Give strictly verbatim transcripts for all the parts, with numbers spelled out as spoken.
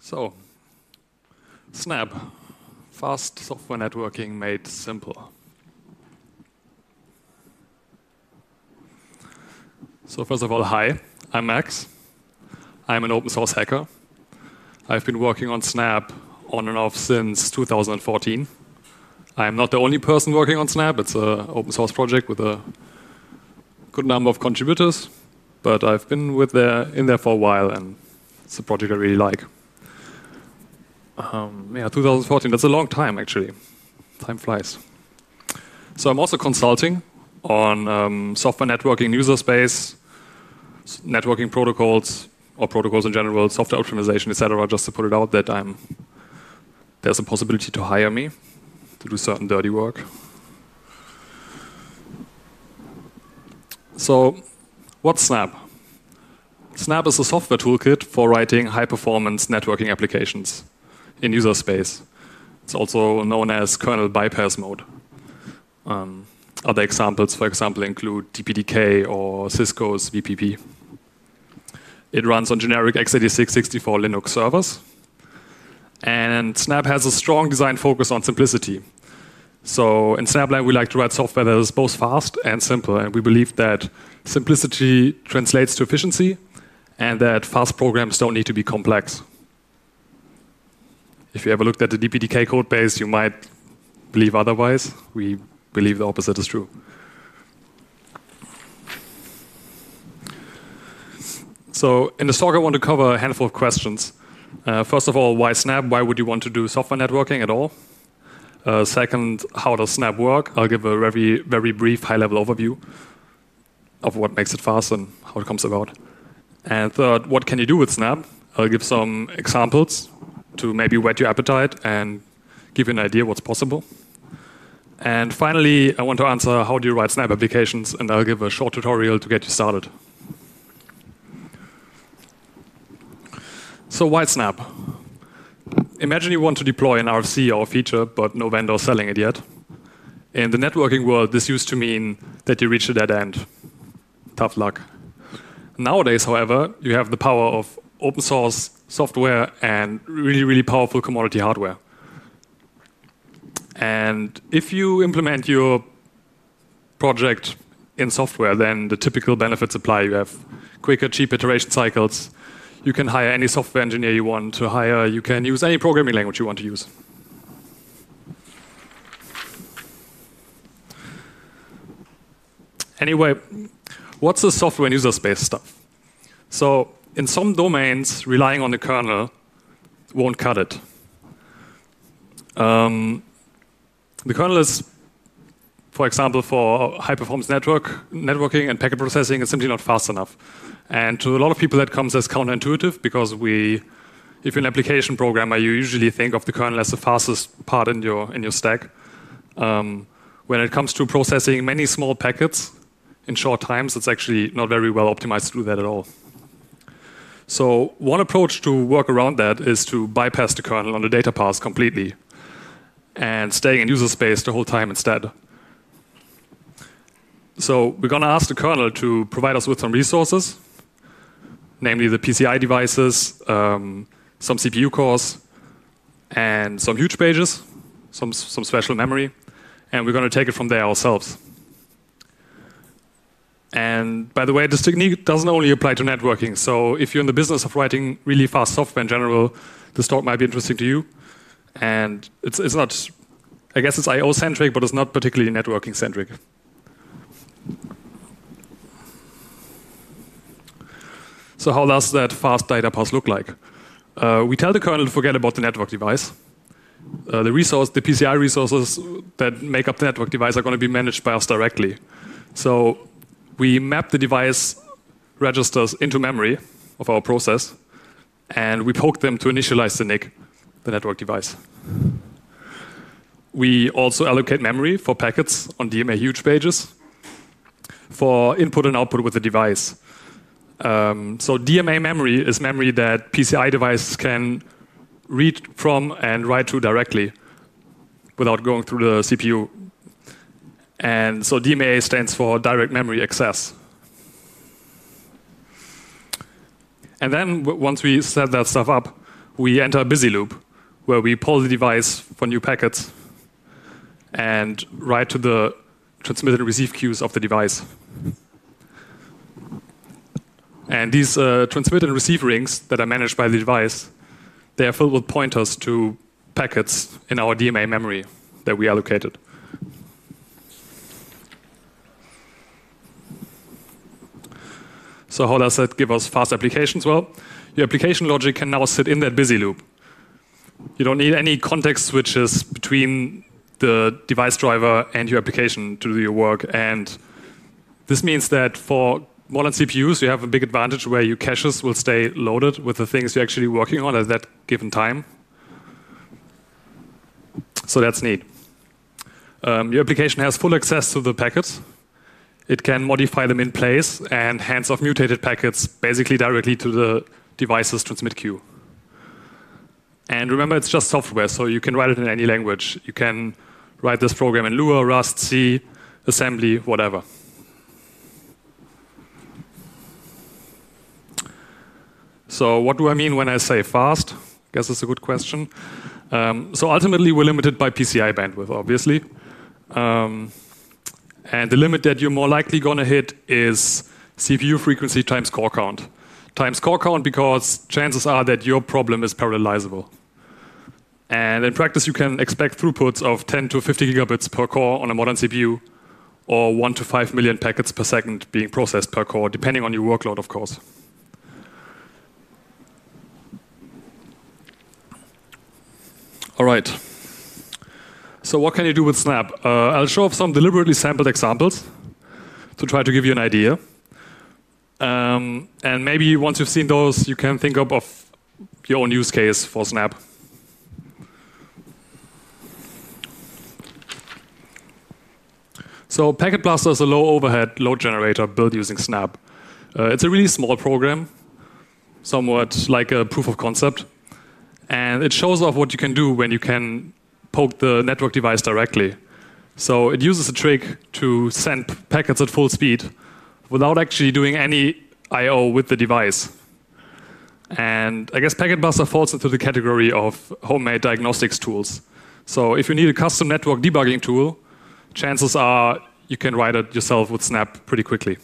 So, Snap, fast software networking made simple. So first of all, hi, I'm Max. I'm an open source hacker. I've been working on Snap on and off since two thousand fourteen. I'm not the only person working on Snap. It's an open source project with a good number of contributors, but I've been with there, in there for a while, and it's a project I really like. Um, yeah, two thousand fourteen, that's a long time actually. Time flies. So I'm also consulting on um, software networking, user space, networking protocols, or protocols in general, software optimization, et cetera. Just to put it out that I'm there's a possibility to hire me to do certain dirty work. So, what's Snap? Snap is a software toolkit for writing high-performance networking applications in user space. It's also known as kernel bypass mode. Um, other examples, for example, include D P D K or Cisco's V P P. It runs on generic x eighty-six sixty-four Linux servers. And Snap has a strong design focus on simplicity. So in Snapline, we like to write software that is both fast and simple. And we believe that simplicity translates to efficiency and that fast programs don't need to be complex. If you ever looked at the D P D K code base, you might believe otherwise. We believe the opposite is true. So in this talk, I want to cover a handful of questions. Uh, first of all, why Snap? Why would you want to do software networking at all? Uh, second, how does Snap work? I'll give a very, very brief high-level overview of what makes it fast and how it comes about. And third, what can you do with Snap? I'll give some examples to maybe whet your appetite and give you an idea what's possible. And finally, I want to answer how do you write Snap applications, and I'll give a short tutorial to get you started. So why Snap? Imagine you want to deploy an R F C or a feature, but no vendor selling it yet. In the networking world, this used to mean that you reach a dead end. Tough luck. Nowadays, however, you have the power of open source software and really, really powerful commodity hardware. And if you implement your project in software, then the typical benefits apply. You have quicker, cheap iteration cycles. You can hire any software engineer you want to hire. You can use any programming language you want to use. Anyway, what's the software and user space stuff? So in some domains, relying on the kernel won't cut it. Um, the kernel is, for example, for high-performance network networking and packet processing, is simply not fast enough. And to a lot of people, that comes as counterintuitive because we, if you're an application programmer, you usually think of the kernel as the fastest part in your in your stack. Um, when it comes to processing many small packets in short times, it's actually not very well optimized to do that at all. So one approach to work around that is to bypass the kernel on the data path completely and staying in user space the whole time instead. So we're going to ask the kernel to provide us with some resources, namely the P C I devices, um, some C P U cores, and some huge pages, some, some special memory, and we're going to take it from there ourselves. And by the way, this technique doesn't only apply to networking. So if you're in the business of writing really fast software in general, this talk might be interesting to you. And it's, it's not, I guess it's I O-centric, but it's not particularly networking-centric. So how does that fast data path look like? Uh, we tell the kernel to forget about the network device. Uh, the resource, the P C I resources that make up the network device are going to be managed by us directly. So we map the device registers into memory of our process, and we poke them to initialize the N I C, the network device. We also allocate memory for packets on D M A huge pages for input and output with the device. Um, so D M A memory is memory that P C I devices can read from and write to directly without going through the C P U. And so D M A stands for direct memory access. And then w once we set that stuff up, we enter a busy loop where we poll the device for new packets and write to the transmit and receive queues of the device. And these uh, transmit and receive rings that are managed by the device, they are filled with pointers to packets in our D M A memory that we allocated. So how does that give us fast applications? Well, your application logic can now sit in that busy loop. You don't need any context switches between the device driver and your application to do your work. And this means that for modern C P Us, you have a big advantage where your caches will stay loaded with the things you're actually working on at that given time. So that's neat. Um, your application has full access to the packets. It can modify them in place and hands off mutated packets basically directly to the device's transmit queue. And remember, it's just software, so you can write it in any language. You can write this program in Lua, Rust, C, assembly, whatever. So what do I mean when I say fast? I guess it's a good question. Um, so ultimately, we're limited by P C I bandwidth, obviously. Um, and the limit that you're more likely going to hit is C P U frequency times core count. Times core count because chances are that your problem is parallelizable. And in practice, you can expect throughputs of ten to fifty gigabits per core on a modern C P U, or one to five million packets per second being processed per core, depending on your workload, of course. All right. So what can you do with Snap? Uh, I'll show off some deliberately sampled examples to try to give you an idea. Um, and maybe once you've seen those, you can think up of your own use case for Snap. So Packet Blaster is a low overhead load generator built using Snap. Uh, it's a really small program, somewhat like a proof of concept. And it shows off what you can do when you can poke the network device directly. So it uses a trick to send packets at full speed without actually doing any I O with the device. And I guess Packet Blaster falls into the category of homemade diagnostics tools. So if you need a custom network debugging tool, chances are you can write it yourself with Snap pretty quickly.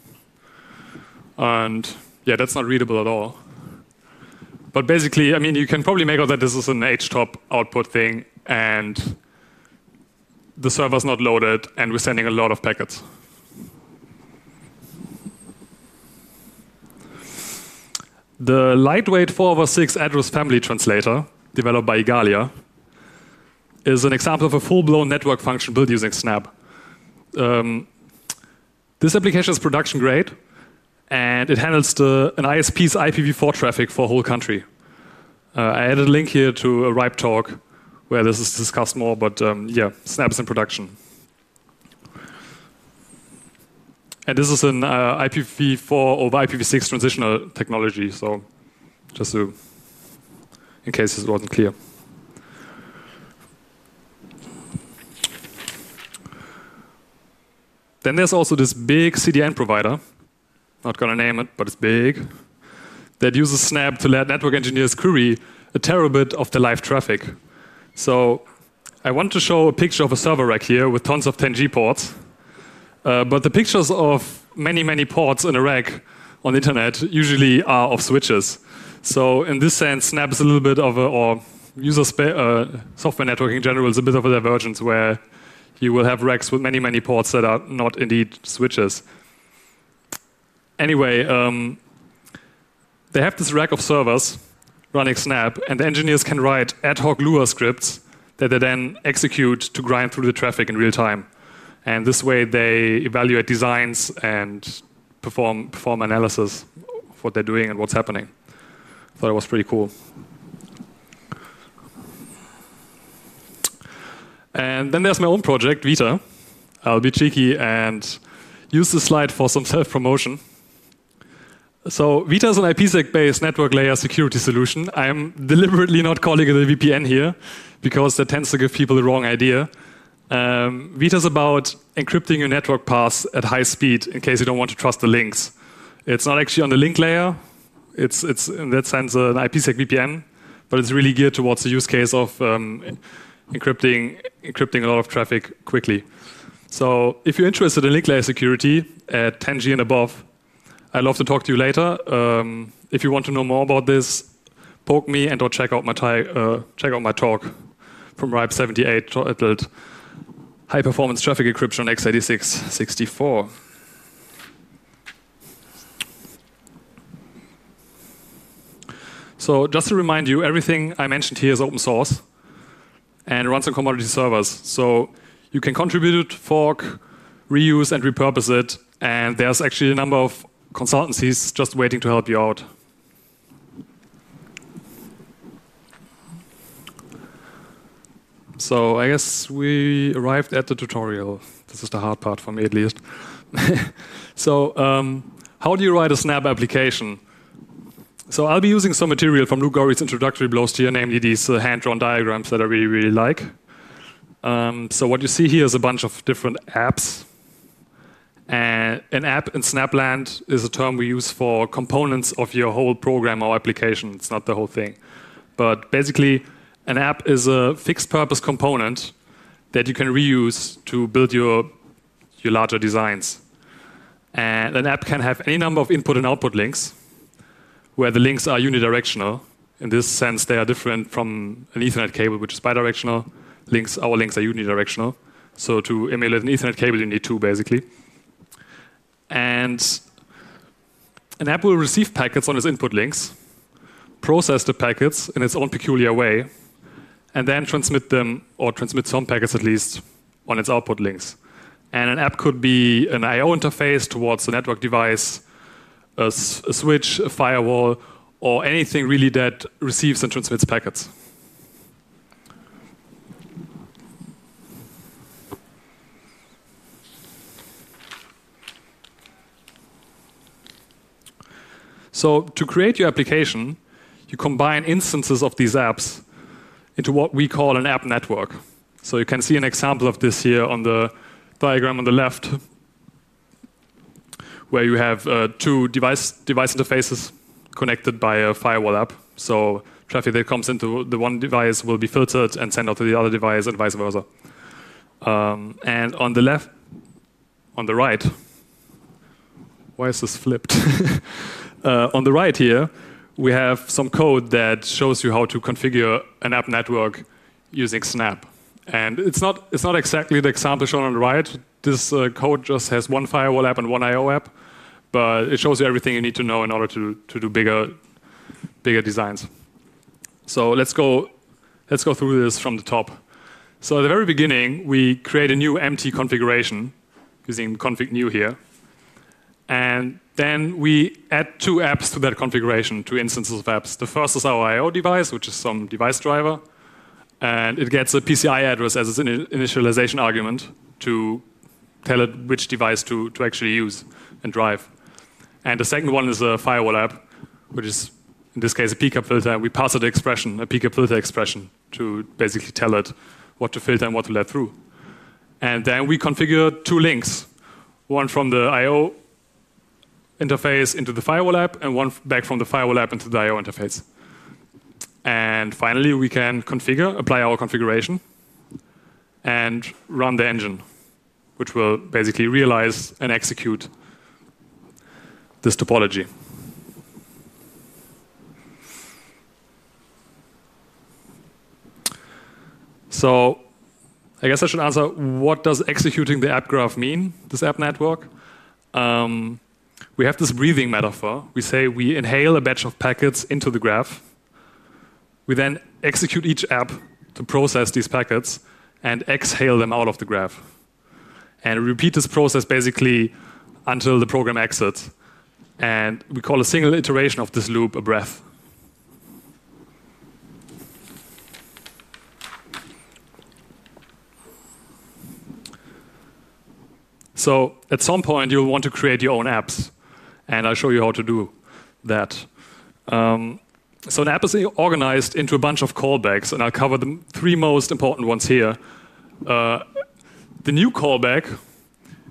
And yeah, that's not readable at all. But basically, I mean, you can probably make out that this is an H top output thing, and the server's not loaded, and we're sending a lot of packets. The lightweight four over six address family translator, developed by Igalia, is an example of a full-blown network function built using Snap. Um, this application is production grade, and it handles the, an I S P's I P v four traffic for a whole country. Uh, I added a link here to a RIPE talk where this is discussed more, but um, yeah, Snap is in production. And this is an uh, I P v four over I P v six transitional technology, so just to, in case it wasn't clear. Then there's also this big C D N provider, not gonna name it, but it's big, that uses Snap to let network engineers query a terabit of the live traffic. So I want to show a picture of a server rack here with tons of ten G ports. Uh, but the pictures of many, many ports in a rack on the internet usually are of switches. So in this sense, Snap is a little bit of a, or user spa- uh, software networking in general is a bit of a divergence where you will have racks with many, many ports that are not indeed switches. Anyway, um, they have this rack of servers running Snap, and the engineers can write ad hoc Lua scripts that they then execute to grind through the traffic in real time. And this way they evaluate designs and perform, perform analysis of what they're doing and what's happening. I thought it was pretty cool. And then there's my own project, Vita. I'll be cheeky and use this slide for some self-promotion. So Vita is an IPsec-based network layer security solution. I'm deliberately not calling it a V P N here because that tends to give people the wrong idea. Um, Vita is about encrypting your network paths at high speed in case you don't want to trust the links. It's not actually on the link layer. It's, it's in that sense an IPsec V P N, but it's really geared towards the use case of um, encrypting, encrypting a lot of traffic quickly. So if you're interested in link layer security at ten G and above, I'd love to talk to you later. Um, if you want to know more about this, poke me and or check out my, uh, check out my talk from RIPE seventy-eight titled High Performance Traffic Encryption on x eighty-six sixty-four. So just to remind you, everything I mentioned here is open source and runs on commodity servers. So you can contribute it, fork, reuse, and repurpose it. And there's actually a number of consultancies just waiting to help you out. So I guess we arrived at the tutorial. This is the hard part for me, at least. So um, how do you write a Snap application? So I'll be using some material from Luke Gorrie's introductory blog here, namely these uh, hand-drawn diagrams that I really, really like. Um, so what you see here is a bunch of different apps. And an app in Snapland is a term we use for components of your whole program or application. It's not the whole thing. But basically, an app is a fixed-purpose component that you can reuse to build your, your larger designs. And an app can have any number of input and output links, where the links are unidirectional. In this sense, they are different from an Ethernet cable, which is bidirectional. Links, our links are unidirectional. So to emulate an Ethernet cable, you need two, basically. And an app will receive packets on its input links, process the packets in its own peculiar way, and then transmit them, or transmit some packets at least, on its output links. And an app could be an I O interface towards a network device, a, a switch, a firewall, or anything really that receives and transmits packets. So to create your application, you combine instances of these apps into what we call an app network. So you can see an example of this here on the diagram on the left, where you have uh, two device, device interfaces connected by a firewall app. So traffic that comes into the one device will be filtered and sent out to the other device and vice versa. Um, and on the left, on the right, why is this flipped? Uh, on the right here, we have some code that shows you how to configure an app network using Snap. And it's not, it's not exactly the example shown on the right. This uh, code just has one firewall app and one I O app, but it shows you everything you need to know in order to, to do bigger, bigger designs. So let's go, let's go through this from the top. So at the very beginning, we create a new empty configuration using config new here. And then we add two apps to that configuration, two instances of apps. The first is our I O device, which is some device driver. And it gets a P C I address as its initialization argument to tell it which device to, to actually use and drive. And the second one is a firewall app, which is, in this case, a P CAP filter. We pass it an expression, a P CAP filter expression, to basically tell it what to filter and what to let through. And then we configure two links, one from the I O interface into the firewall app, and one back from the firewall app into the I O interface. And finally, we can configure, apply our configuration, and run the engine, which will basically realize and execute this topology. So I guess I should answer, what does executing the app graph mean, this app network? Um, We have this breathing metaphor. We say we inhale a batch of packets into the graph. We then execute each app to process these packets and exhale them out of the graph. And we repeat this process basically until the program exits. And we call a single iteration of this loop a breath. So at some point, you'll want to create your own apps. And I'll show you how to do that. Um, so an app is organized into a bunch of callbacks, and I'll cover the three most important ones here. Uh, the new callback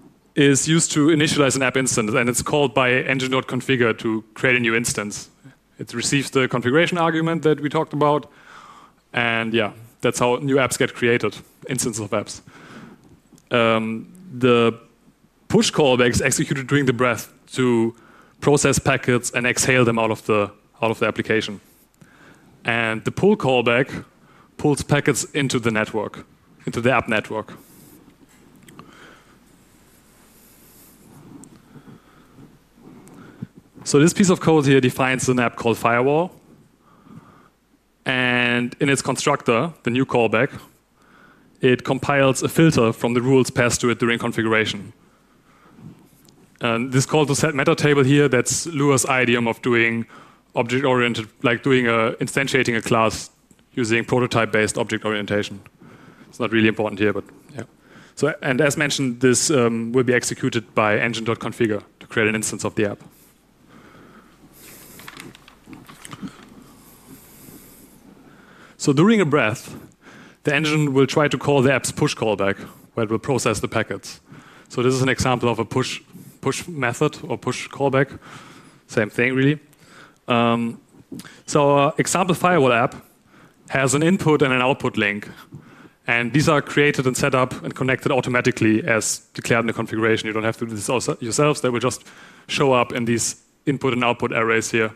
is used to initialize an app instance, and it's called by engine.configure to create a new instance It receives the configuration argument that we talked about, and yeah, that's how new apps get created, instances of apps. Um, the push callback is executed during the breath to process packets and exhale them out of the out of the application. And the pull callback pulls packets into the network, into the app network. So this piece of code here defines an app called Firewall. And in its constructor, the new callback, it compiles a filter from the rules passed to it during configuration. And this call to set meta table here, that's Lua's idiom of doing object-oriented, like doing a, instantiating a class using prototype-based object orientation. It's not really important here, but yeah. So, and as mentioned, this um, will be executed by engine.configure to create an instance of the app. So during a breath, the engine will try to call the app's push callback, where it will process the packets. So this is an example of a push push method or push callback. Same thing, really. Um, so uh, example Firewall app has an input and an output link. And these are created and set up and connected automatically as declared in the configuration. You don't have to do this yourselves. They will just show up in these input and output arrays here.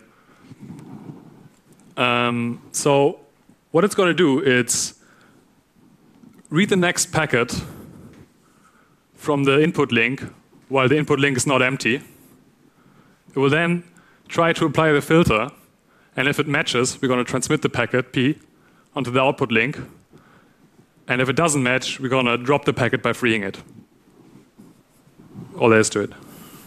Um, so what it's going to do is read the next packet from the input link while the input link is not empty. It will then try to apply the filter, and if it matches, we're going to transmit the packet P onto the output link. And if it doesn't match, we're going to drop the packet by freeing it. All there is to it.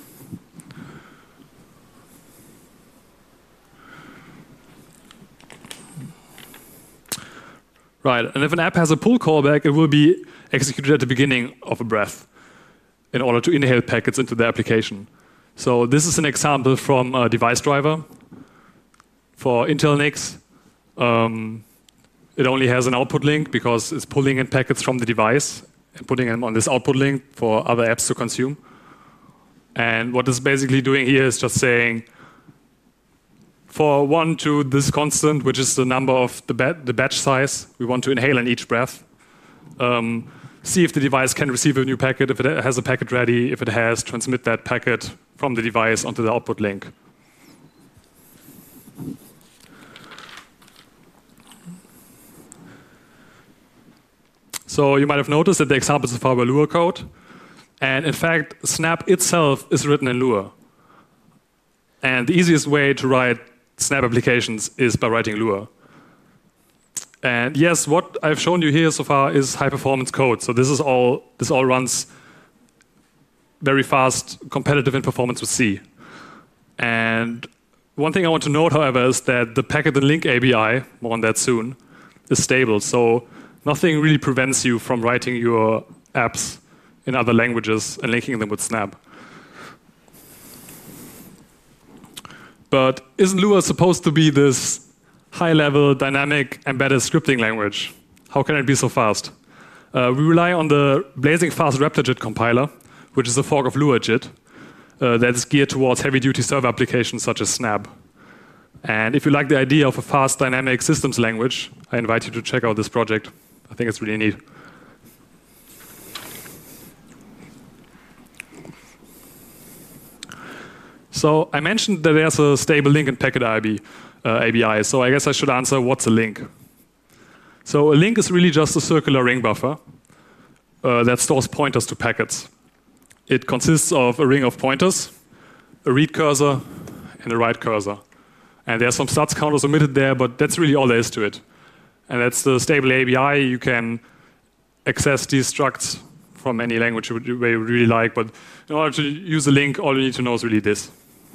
Right, and if an app has a pull callback, it will be executed at the beginning of a breath in order to inhale packets into the application. So this is an example from a device driver. For Intel N I C, um, it only has an output link because it's pulling in packets from the device and putting them on this output link for other apps to consume. And what it's basically doing here is just saying, for one to this constant, which is the number of the, ba the batch size we want to inhale in each breath, um, see if the device can receive a new packet, if it has a packet ready, if it has, transmit that packet from the device onto the output link. So you might have noticed that the example so far were Lua code. And in fact, Snap itself is written in Lua. And the easiest way to write Snap applications is by writing Lua. And yes, what I've shown you here so far is high-performance code. So this is all. This all runs very fast, competitive in performance with C. And one thing I want to note, however, is that the packet and link A B I, more on that soon, is stable. So nothing really prevents you from writing your apps in other languages and linking them with Snap. But isn't Lua supposed to be this high-level, dynamic, embedded scripting language? How can it be so fast? Uh, we rely on the blazing fast RaptorJIT compiler, which is a fork of LuaJIT, uh, that is geared towards heavy-duty server applications such as Snap. And if you like the idea of a fast, dynamic systems language, I invite you to check out this project. I think it's really neat. So I mentioned that there's a stable link in Packet I B, uh, A B I, so I guess I should answer what's a link. So a link is really just a circular ring buffer uh, that stores pointers to packets. It consists of a ring of pointers, a read cursor, and a write cursor. And there's some stats counters omitted there, but that's really all there is to it. And that's the stable A B I. You can access these structs from any language where you really like, but in order to use a link, all you need to know is really this.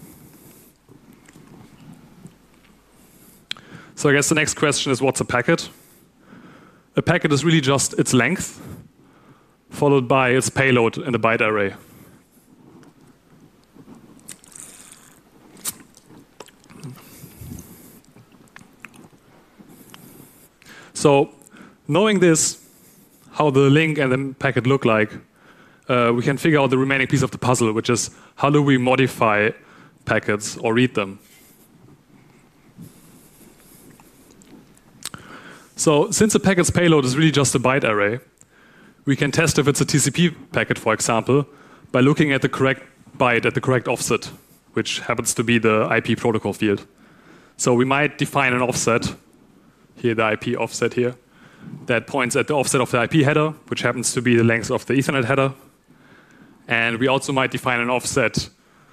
So I guess the next question is, what's a packet? A packet is really just its length, followed by its payload in the byte array. So knowing this, how the link and the packet look like, uh, we can figure out the remaining piece of the puzzle, which is how do we modify packets or read them? So since the packet's payload is really just a byte array, we can test if it's a T C P packet, for example, by looking at the correct byte at the correct offset, which happens to be the I P protocol field. So we might define an offset, here the I P offset here, that points at the offset of the I P header, which happens to be the length of the Ethernet header. And we also might define an offset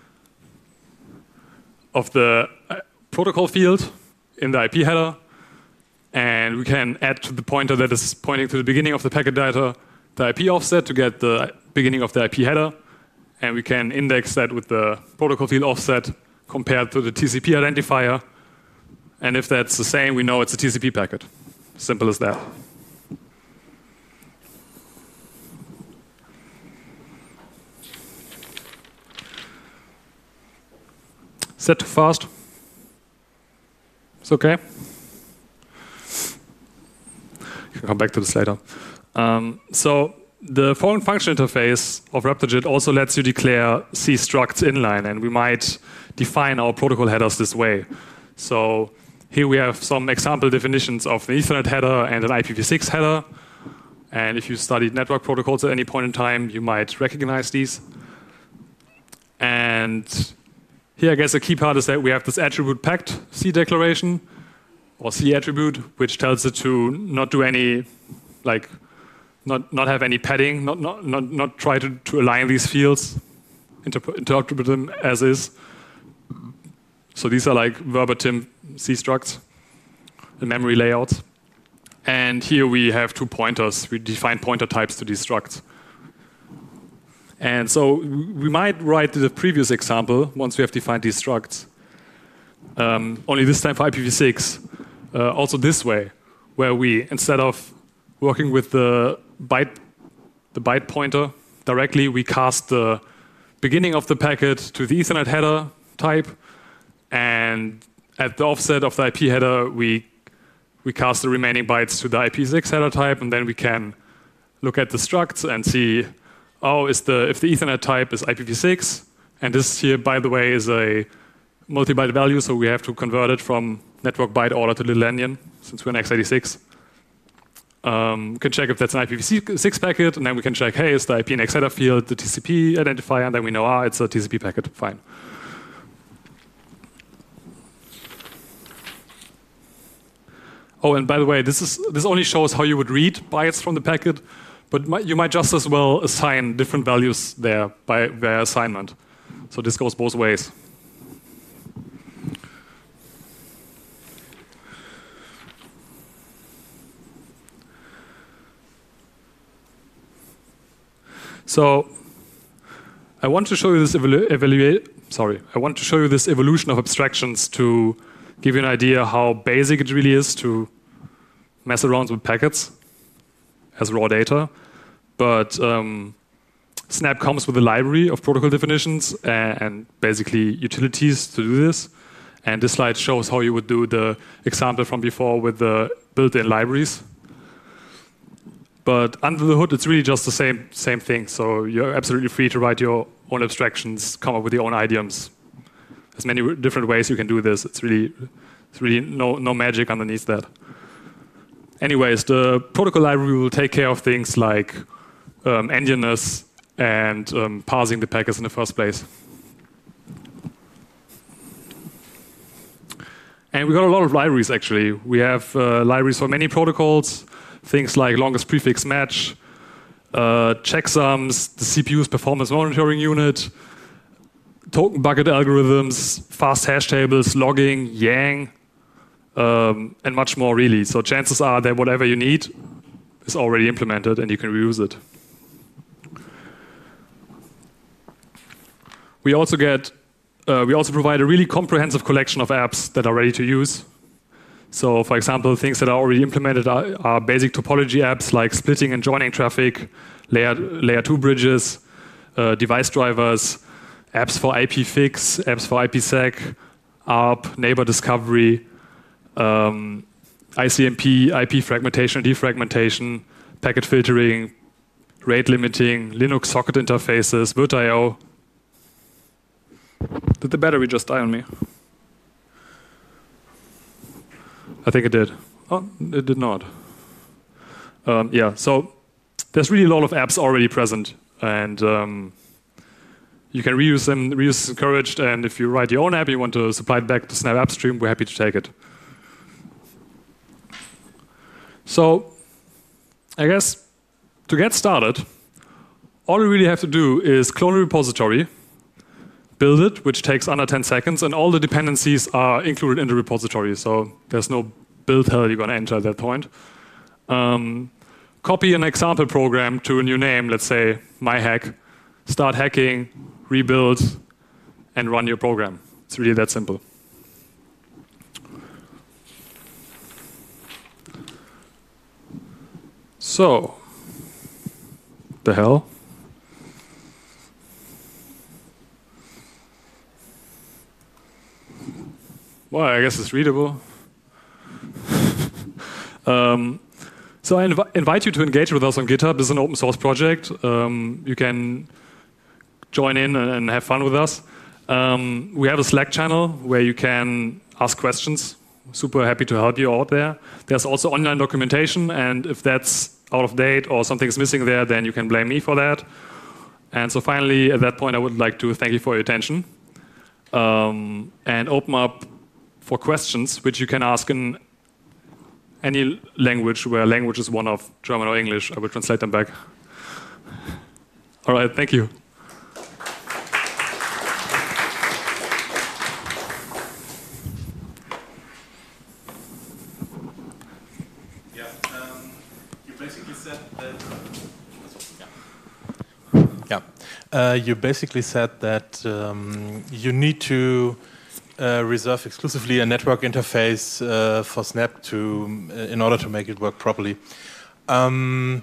of the protocol field in the I P header. And we can add to the pointer that is pointing to the beginning of the packet data the I P offset to get the beginning of the I P header. And we can index that with the protocol field offset compared to the T C P identifier. And if that's the same, we know it's a T C P packet. Simple as that. Is that too fast? It's okay. You can come back to this later. Um, so the foreign function interface of RaptorJIT also lets you declare C structs inline, and we might define our protocol headers this way. So here we have some example definitions of an Ethernet header and an I P v six header. And if you studied network protocols at any point in time, you might recognize these. And here, I guess the key part is that we have this attribute packed C declaration, or C attribute, which tells it to not do any, like, not, not have any padding, not, not, not, not try to, to align these fields, interp interpret them as is. So these are like verbatim C structs, the memory layouts. And here we have two pointers. We define pointer types to these structs. And so we might write the previous example once we have defined these structs. Um, only this time for I P v six. Uh, also this way, where we, instead of working with the byte, the byte pointer directly, we cast the beginning of the packet to the Ethernet header type, and at the offset of the I P header, we we cast the remaining bytes to the I P v six header type, and then we can look at the structs and see, oh, is the if the Ethernet type is I P v six, and this here, by the way, is a multi-byte value, so we have to convert it from network byte order to little endian, since we're in x eighty-six. Um, we can check if that's an I P v six packet, and then we can check, hey, is the I P in X header field the T C P identifier, and then we know, ah, it's a T C P packet, fine. Oh, and by the way, this is this only shows how you would read bytes from the packet, but might, you might just as well assign different values there by their assignment. So this goes both ways. So I want to show you this evalu evaluate. Sorry, I want to show you this evolution of abstractions to give you an idea how basic it really is to mess around with packets as raw data. But um, Snap comes with a library of protocol definitions and, and basically utilities to do this. And this slide shows how you would do the example from before with the built-in libraries. But under the hood, it's really just the same same thing. So you're absolutely free to write your own abstractions, come up with your own idioms. There's many different ways you can do this. It's really, it's really no no magic underneath that. Anyways, the protocol library will take care of things like um, endianness and um, parsing the packets in the first place. And we got a lot of libraries actually. We have uh, libraries for many protocols. Things like longest prefix match, uh, checksums, the C P U's performance monitoring unit, token bucket algorithms, fast hash tables, logging, Yang, um, and much more really. So chances are that whatever you need is already implemented and you can reuse it. We also get, uh, we also provide a really comprehensive collection of apps that are ready to use. So, for example, things that are already implemented are, are basic topology apps like splitting and joining traffic, layer, layer two bridges, uh, device drivers, apps for I P fix, apps for I P sec, A R P, neighbor discovery, um, I C M P, I P fragmentation and defragmentation, packet filtering, rate limiting, Linux socket interfaces, virt dot I O. Did the battery just die on me? I think it did. Oh, it did not. Um, yeah, so there's really a lot of apps already present, and um, you can reuse them. Reuse is encouraged, and if you write your own app, you want to supply it back to Snap AppStream, we're happy to take it. So, I guess to get started, all we really have to do is clone a repository, build it, which takes under ten seconds, and all the dependencies are included in the repository. So there's no build hell you're going to enter at that point. Um, copy an example program to a new name, let's say myhack, start hacking, rebuild, and run your program. It's really that simple. So, the hell? Well, I guess it's readable. um, so I inv invite you to engage with us on GitHub. This is an open source project. Um, you can join in and, and have fun with us. Um, we have a Slack channel where you can ask questions. Super happy to help you out there. There's also online documentation, and if that's out of date or something's missing there, then you can blame me for that. And so finally, at that point, I would like to thank you for your attention um, and open up for questions, which you can ask in any language where language is one of German or English. I will translate them back. All right, thank you. Yeah, um, you basically said that. Yeah, uh, you basically said that um, you need to Uh, reserve exclusively a network interface uh, for Snap to, uh, in order to make it work properly. Um,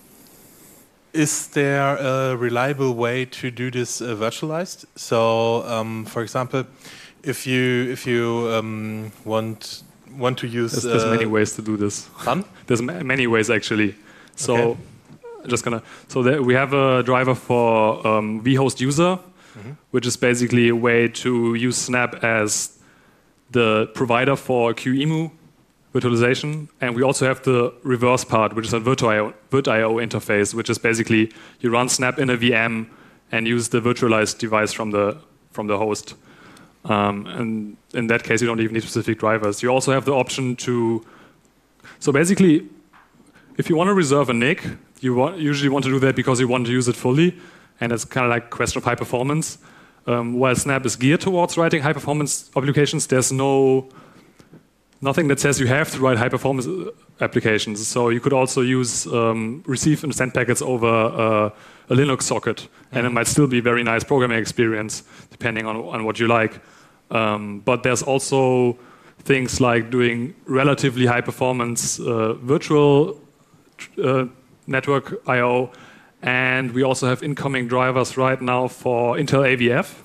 is there a reliable way to do this uh, virtualized? So, um, for example, if you if you um, want want to use, there's, there's uh, many ways to do this. Fun? There's ma many ways actually. So, okay. just gonna. So there, we have a driver for um, vhost user. Mm-hmm. Which is basically a way to use Snap as the provider for Q E M U virtualization. And we also have the reverse part, which is a VirtIO, VirtIO interface, which is basically you run Snap in a V M and use the virtualized device from the, from the host. Um, and in that case, you don't even need specific drivers. You also have the option to... So basically, if you want to reserve a N I C, you want, usually want to do that because you want to use it fully. And it's kind of like a question of high performance. Um, while Snap is geared towards writing high performance applications, there's no nothing that says you have to write high performance applications. So you could also use um, receive and send packets over uh, a Linux socket, mm-hmm. and it might still be a very nice programming experience, depending on, on what you like. Um, but there's also things like doing relatively high performance uh, virtual uh, network I O. And we also have incoming drivers right now for Intel A V F,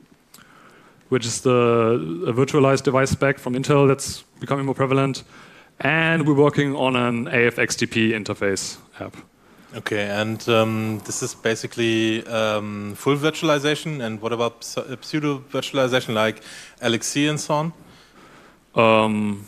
which is the a virtualized device spec from Intel that's becoming more prevalent. And we're working on an A F X T P interface app. Okay, and um, this is basically um, full virtualization. And what about pseudo virtualization like L X C and so on? Um,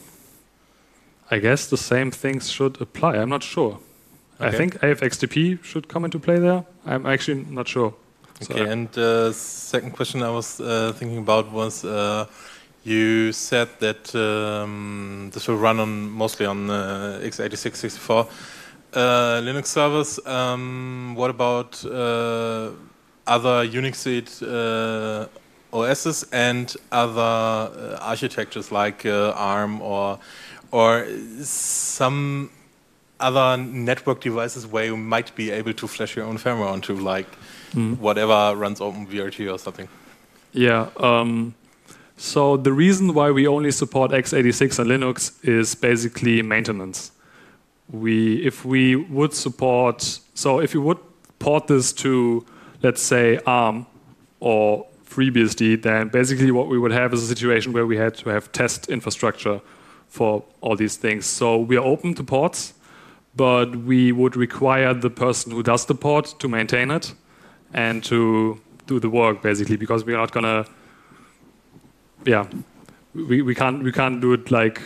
I guess the same things should apply. I'm not sure. Okay. I think A F X T P should come into play there. I'm actually not sure. Okay, so, and the uh, second question I was uh, thinking about was uh, you said that um, this will run on mostly on uh, x eighty-six sixty-four uh, Linux servers. Um, what about uh, other Unix uh, O Ss and other uh, architectures like uh, ARM or or some other network devices where you might be able to flash your own firmware onto, like mm. whatever runs OpenVRT or something? Yeah. Um, so the reason why we only support x eighty-six on Linux is basically maintenance. We, if we would support, so if you would port this to, let's say, ARM or FreeBSD, then basically what we would have is a situation where we had to have test infrastructure for all these things. So we are open to ports, but we would require the person who does the port to maintain it and to do the work, basically, because we're not gonna, yeah, we, we can't we can't do it like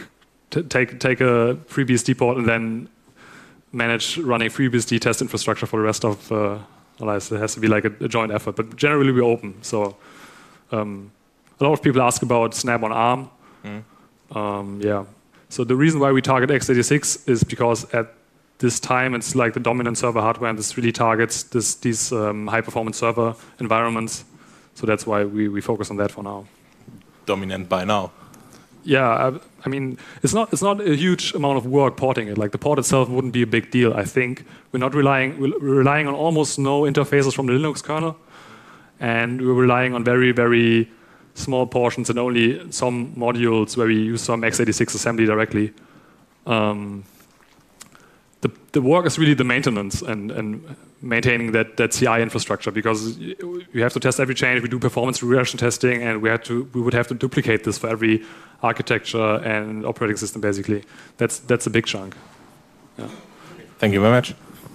t- take take a FreeBSD port and then manage running FreeBSD test infrastructure for the rest of. Uh, It has to be like a, a joint effort, but generally we're open. So um, a lot of people ask about Snap on ARM. Mm. Um, yeah. So the reason why we target x eighty-six is because at this time it's like the dominant server hardware, and this really targets this, these um, high-performance server environments. So that's why we, we focus on that for now. Dominant by now. Yeah, I, I mean, it's not it's not a huge amount of work porting it. Like the port itself wouldn't be a big deal. I think we're not relying we're relying on almost no interfaces from the Linux kernel, and we're relying on very very small portions and only some modules where we use some x eighty-six assembly directly. Um, the the work is really the maintenance and and maintaining that that C I infrastructure, because you have to test every change. We do performance regression testing, and we had to we would have to duplicate this for every architecture and operating system. Basically, that's that's a big chunk. Yeah. Thank you very much.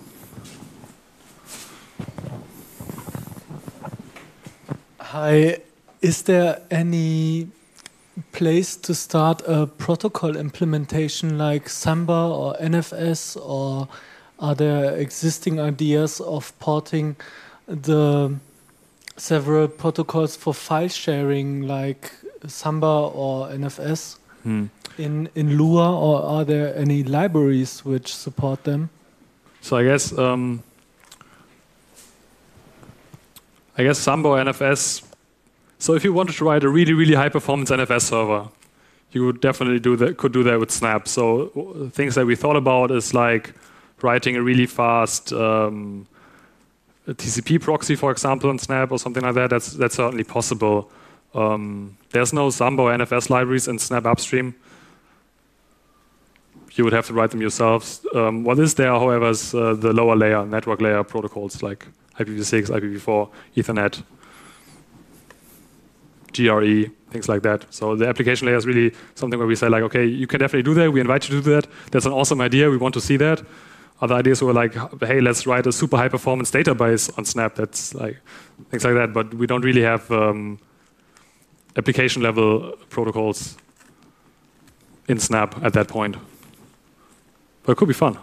Hi, is there any place to start a protocol implementation like Samba or N F S, or are there existing ideas of porting the several protocols for file sharing like Samba or N F S hmm. in, in Lua, or are there any libraries which support them? So I guess um, I guess Samba or N F S. So if you wanted to write a really really high performance N F S server, you would definitely do that. Could do that with Snap. So things that we thought about is like writing a really fast um, a T C P proxy, for example, in Snap or something like that. That's that's certainly possible. Um, there's no Samba or N F S libraries in Snap Upstream. You would have to write them yourselves. Um, what is there, however, is uh, the lower layer, network layer protocols like I P v six, I P v four, Ethernet, G R E, things like that. So the application layer is really something where we say like, okay, you can definitely do that. We invite you to do that. That's an awesome idea. We want to see that. Other ideas were like, hey, let's write a super high performance database on Snap. That's like things like that. But we don't really have um, application level protocols in Snap at that point. But it could be fun.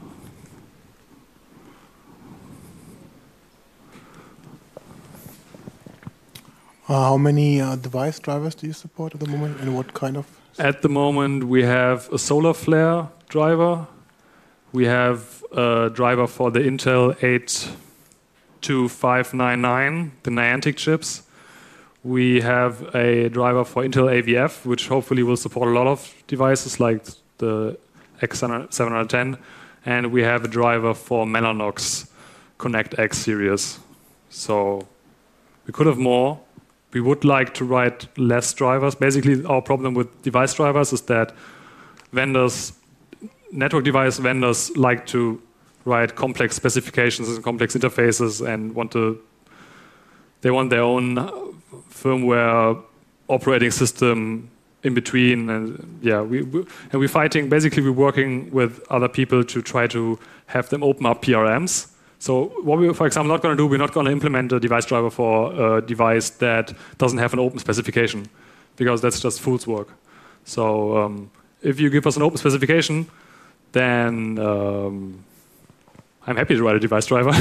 Uh, how many uh, device drivers do you support at the moment, and what kind of? At the moment, we have a Solarflare driver. We have a driver for the Intel eight two five nine nine, the Niantic chips. We have a driver for Intel A V F, which hopefully will support a lot of devices like the X seven ten. And we have a driver for Mellanox Connect X series. So we could have more. We would like to write less drivers. Basically, our problem with device drivers is that vendors, network device vendors, like to write complex specifications and complex interfaces, and want to. They want their own firmware operating system in between, and yeah, we, we and we're fighting. Basically, we're working with other people to try to have them open up P R Ms. So what we, for example, not going to do, we're not going to implement a device driver for a device that doesn't have an open specification, because that's just fool's work. So um, if you give us an open specification, then um, I'm happy to write a device driver.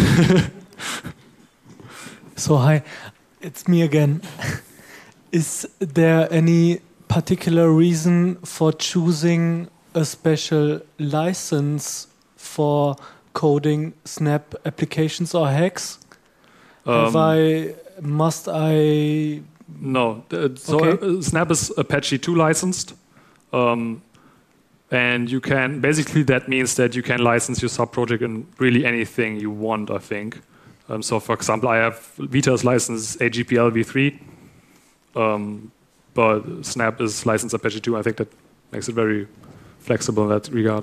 So hi, it's me again. Is there any particular reason for choosing a special license for coding Snap applications or hacks? Um, Have I, must I? No. Uh, so okay. uh, Snap is Apache two licensed. Um, and you can, basically that means that you can license your sub-project in really anything you want, I think. Um, so for example, I have Vita's license A G P L v three. Um, but Snap is licensed Apache two. I think that makes it very flexible in that regard.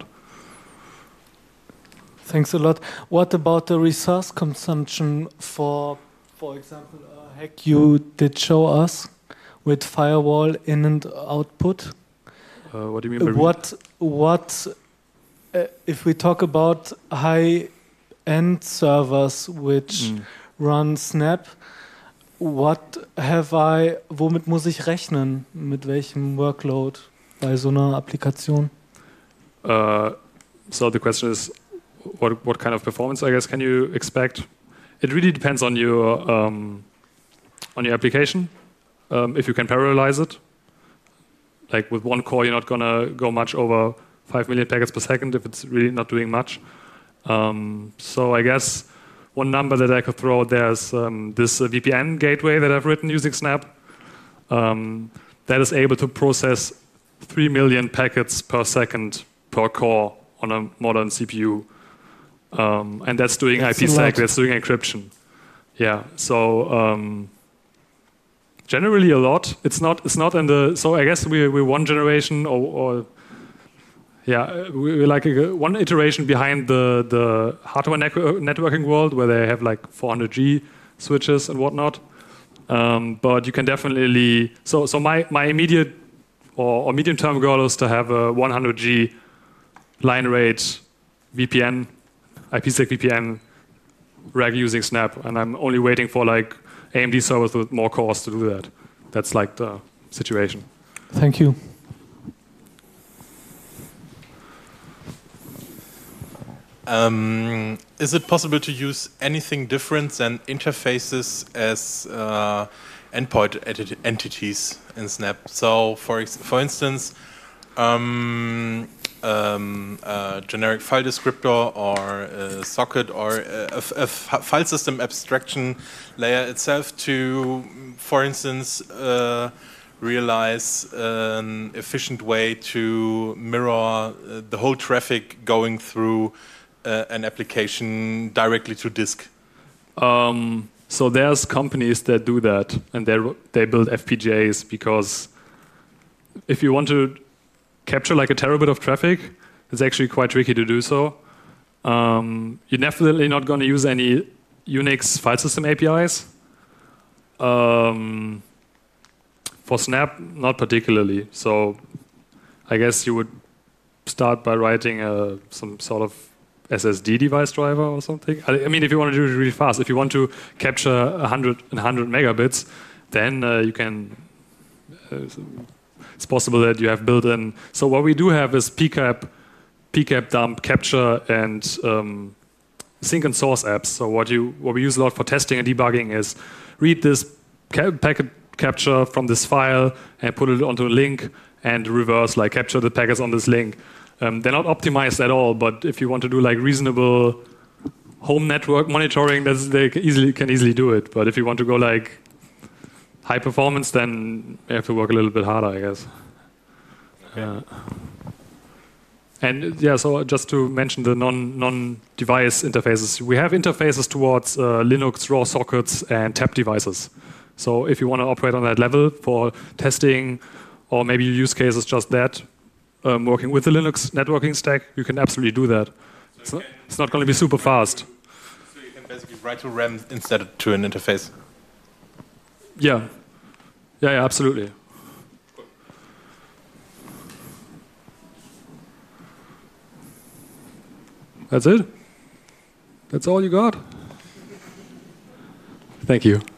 Thanks a lot. What about the resource consumption for, for example, a hack you did show us with firewall in and output? Uh, what do you mean by what? What? Uh, if we talk about high-end servers which mm. run Snap, what have I? Womit muss ich rechnen? Mit welchem Workload bei so einer Applikation? Uh, so the question is, what what kind of performance, I guess, can you expect? It really depends on your um, on your application. Um, if you can parallelize it, like with one core, you're not gonna go much over five million packets per second if it's really not doing much. Um, so I guess one number that I could throw out there is um, this uh, V P N gateway that I've written using Snap. Um, that is able to process three million packets per second per core on a modern C P U. Um, and that's doing that's IPsec, that's doing encryption. Yeah, so um, generally a lot. It's not, it's not in the, so I guess we, we're one generation or, or yeah, we're like a, one iteration behind the, the hardware networking world where they have like four hundred G switches and whatnot. Um, but you can definitely, so so my, my immediate or, or medium-term goal is to have a one hundred G line rate V P N, IPsec V P N rack using Snap, and I'm only waiting for like A M D servers with more cores to do that. That's like the situation. Thank you. Um, is it possible to use anything different than interfaces as uh, endpoint enti entities in Snap? So, for ex for instance, um, um, a generic file descriptor or a socket or a, a, a file system abstraction layer itself to, for instance, uh, realize an efficient way to mirror uh, the whole traffic going through Uh, an application directly to disk? Um, so there's companies that do that, and they they build F P G As because if you want to capture like a terabit of traffic, it's actually quite tricky to do so. Um, you're definitely not going to use any Unix file system A P Is. Um, for Snap, not particularly. So I guess you would start by writing a, some sort of S S D device driver or something. I mean, if you want to do it really fast, if you want to capture one hundred, one hundred megabits, then uh, you can, uh, it's possible that you have built-in. So what we do have is P CAP, P CAP dump, capture, and um, sync and source apps. So what you what we use a lot for testing and debugging is read this ca packet capture from this file and put it onto a link and reverse, like capture the packets on this link. Um, they're not optimized at all, but if you want to do like reasonable home network monitoring, that's, they can easily, can easily do it. But if you want to go like high performance, then you have to work a little bit harder, I guess. Yeah. And yeah, so just to mention the non, non-device interfaces, we have interfaces towards uh, Linux raw sockets and tap devices. So if you want to operate on that level for testing, or maybe your use case is just that, Um, working with the Linux networking stack, you can absolutely do that. So it's, not, it's not going to be super fast. So you can basically write to RAM instead of to an interface? Yeah. Yeah, yeah, absolutely. That's it? That's all you got? Thank you.